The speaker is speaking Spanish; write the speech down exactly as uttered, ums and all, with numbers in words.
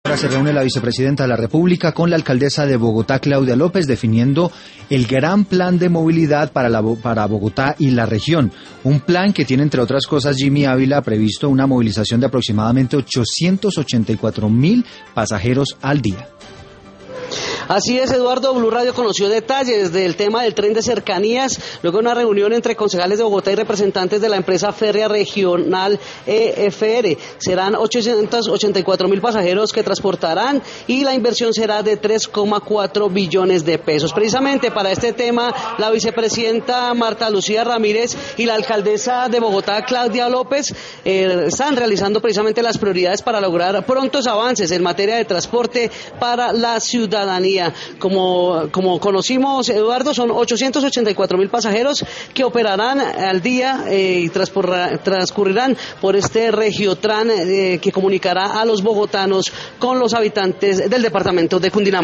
Ahora se reúne la vicepresidenta de la República con la alcaldesa de Bogotá, Claudia López, definiendo el gran plan de movilidad para, la, para Bogotá y la región. Un plan que tiene, entre otras cosas, Jimmy Ávila, previsto una movilización de aproximadamente ochocientos ochenta y cuatro mil pasajeros al día. Así es, Eduardo. Blue Radio conoció detalles del tema del tren de cercanías, luego de una reunión entre concejales de Bogotá y representantes de la empresa férrea regional E F R. Serán ochocientos ochenta y cuatro mil pasajeros que transportarán y la inversión será de tres coma cuatro billones de pesos. Precisamente para este tema, la vicepresidenta Marta Lucía Ramírez y la alcaldesa de Bogotá, Claudia López, eh, están realizando precisamente las prioridades para lograr prontos avances en materia de transporte para la ciudadanía. Como, como conocimos, Eduardo, son ochocientos ochenta y cuatro mil pasajeros que operarán al día eh, y transcurrirán por este Regiotran eh, que comunicará a los bogotanos con los habitantes del departamento de Cundinamarca.